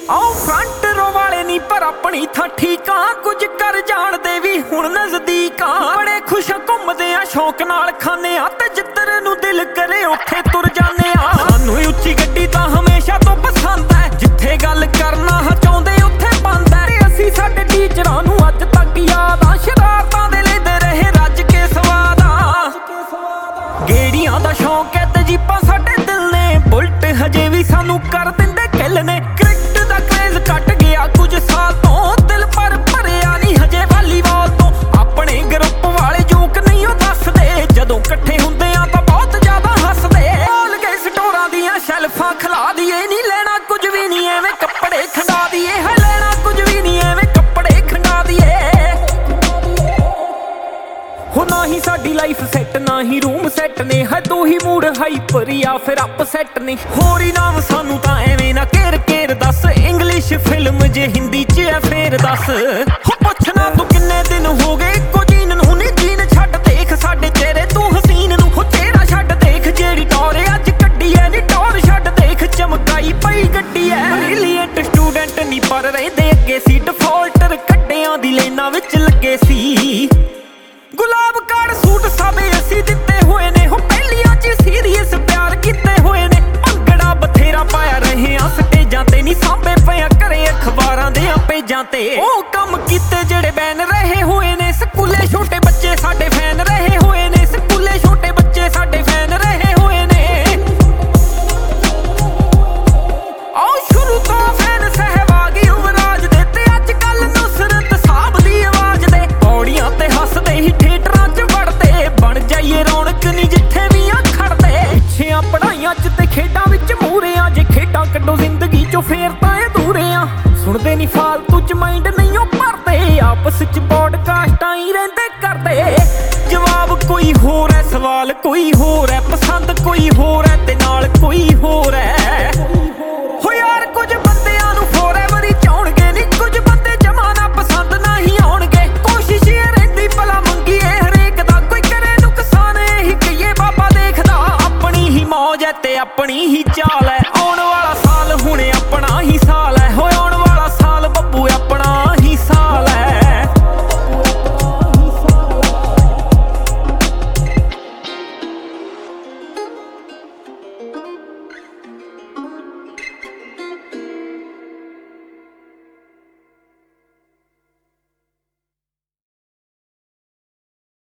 ਆਓ ਫਰੰਟ ਰੋ ਵਾਲੇ ਨਹੀਂ ਪਰ ਆਪਣੀ ਥਾਂ ਠੀਕਾਂ ਕੁਝ ਕਰ ਜਾਣਦੇ ਵੀ ਹੁਣ ਨਜ਼ਦੀਕਾਂ ਬੜੇ ਖੁਸ਼ ਘੁੰਮਦੇ ਆ ਸ਼ੌਕ ਨਾਲ ਖਾਨੇ ਆ ਤੇ ਜਿੱਧਰ ਨੂੰ ਦਿਲ ਕਰੇ ਉੱਥੇ ਤੁਰ ਜਾਂਦੇ ਆ ਸਾਨੂੰ ਉੱਚੀ ਗੱਡੀ ਤਾਂ ਹਮੇਸ਼ਾ ਤੋਂ ਪਸੰਦ ਹੈ ਜਿੱਥੇ ਗੱਲ ਕਰਨਾ ਚਾਹੁੰਦੇ ਉੱਥੇ ਬੰਦ ਹੈ ਤੇ ਅਸੀਂ ਸਾਡੇ ਟੀਚਰਾਂ ਨੂੰ ਅੱਜ ਤੱਕ ਯਾਦ ਆ ਸ਼ਰਾਰਤਾਂ ਦੇ ਲੈਂਦੇ ਰਹੇ ਰੱਜ ਕੇ ਸਵਾਦਾਂ ਗੇੜੀਆਂ ਦਾ ਸ਼ੌਕ ਹੈ ਤੇ ਜੀਪਾਂ ਸਾਡੇ ਦਿਲ ਨੇ ਬੁਲਟ ਹਜੇ ਵੀ ਸਾਨੂੰ ਕਰ ਦਿੰਦੇ ਕਿੱਲ ਨੇ ਕੱਟ ਗਿਆ ਕੁਝ ਸਾਲ ਤੋਂ ਦਿਲ ਪਰ ਭਰਿਆ ਨਹੀਂ ਹਜੇ ਵਾਲੀਬਾਲ ਤੋਂ ਆਪਣੇ ਗਰੁੱਪ ਵਾਲੇ ਜੋਕ ਨਹੀਂ ਉਹ ਦੱਸਦੇ ਜਦੋਂ ਇਕੱਠੇ ਹੁੰਦੇ ਆ ਤਾਂ ਬਹੁਤ ਜ਼ਿਆਦਾ ਹੱਸਦੇ ਬੋਲ ਕੇ ਸਟੋਰਾਂ ਦੀਆਂ ਸ਼ੈਲਫਾਂ ਖਿਲਾ ਦੀਏ ਨਹੀਂ ਲੈਣਾ ਕੁਝ ਵੀ ਨਹੀਂ ਐਵੇਂ ਕੱਪੜੇ ਖੰਡਾ ਦੀਏ ਹੈ ਲੈਣਾ ਕੁਝ ਵੀ ਨਹੀਂ ਐਵੇਂ ਕੱਪੜੇ ਖੰਡਾ ਦੀਏ ਹੋ ਨਾ ਹੀ ਸਾਡੀ ਲਾਈਫ ਸੈੱਟ ਨਾ ਹੀ ਰੂਮ ਸੈੱਟ ਨੇ ਹੈ ਦੋ ਹੀ ਮੂਡ ਹਾਈਪਰ ਜਾਂ ਫਿਰ ਅਪਸੈਟ ਨੇ ਹੋਰ ਹੀ ਨਾਮ ਸਾਨੂੰ ਤਾਂ ਐਵੇਂ ਨਾ ਘੇਰ ਦੱਸ ਇੰਗਲਿਸ਼ ਫਿਲਮ ਜੇ ਹਿੰਦੀ ਚ ਐ ਫੇਰ ਦੱਸ ਹੋ ਪੁੱਛਣਾ ਤੂੰ ਕਿੰਨੇ ਦਿਨ ਹੋ ਗਏ ਇੱਕੋ ਜੀਨ ਨੂੰ ਨੀ ਜੀਨ ਛੱਡ ਦੇਖ ਸਾਡੇ ਚਿਹਰੇ ਤੂੰ ਹਸੀਨ ਨੂੰ ਹੋ ਚਿਹਰਾ ਛੱਡ ਦੇਖ ਜਿਹੜੀ ਟੌਰ ਅੱਜ ਕੱਢੀ ਐ ਨੀ ਟੌਰ ਛੱਡ ਦੇਖ ਚਮਕਾਈ ਪਈ ਗੱਡੀ ਐ ਬ੍ਰਿਲੀਅੰਟ ਸਟੂਡੈਂਟ ਨੀ ਪਰ ਰਹਿੰਦੇ ਅੱਗੇ ਸੀ ਡਿਫਾਲਟਰ ਕੱਢਿਆਂ ਦੀ ਲਾਈਨਾਂ ਵਿੱਚ ਲੱਗੇ ਸੀ ਗੁਲਾਬ ਕਾਰ ਸੂਟ ਸਾਬੇ ਅਸੀਂ ਦਿੱਤੇ ਹੋਏ ਨੇ ਹੋ ਪਹਿਲੀਆਂ ਚ ਸੀਰੀਅਸ ਪਿਆਰ ਕੀਤੇ ਹੋਏ ਨੇ ਭੰਗੜਾ ਬਥੇਰਾ ਪਾਇਆ ਰਹੇ ਆ ਸਟੇਜਾਂ ਤੇ ਨਹੀਂ ਸਾਂਭੇ ਪਿਆ ਘਰੇ ਅਖਬਾਰਾਂ ਦੇ ਪੇਜਾਂ ਤੇ ਉਹ ਕੰਮ ਕੀਤੇ ਜਿਹੜੇ ਬੈਨ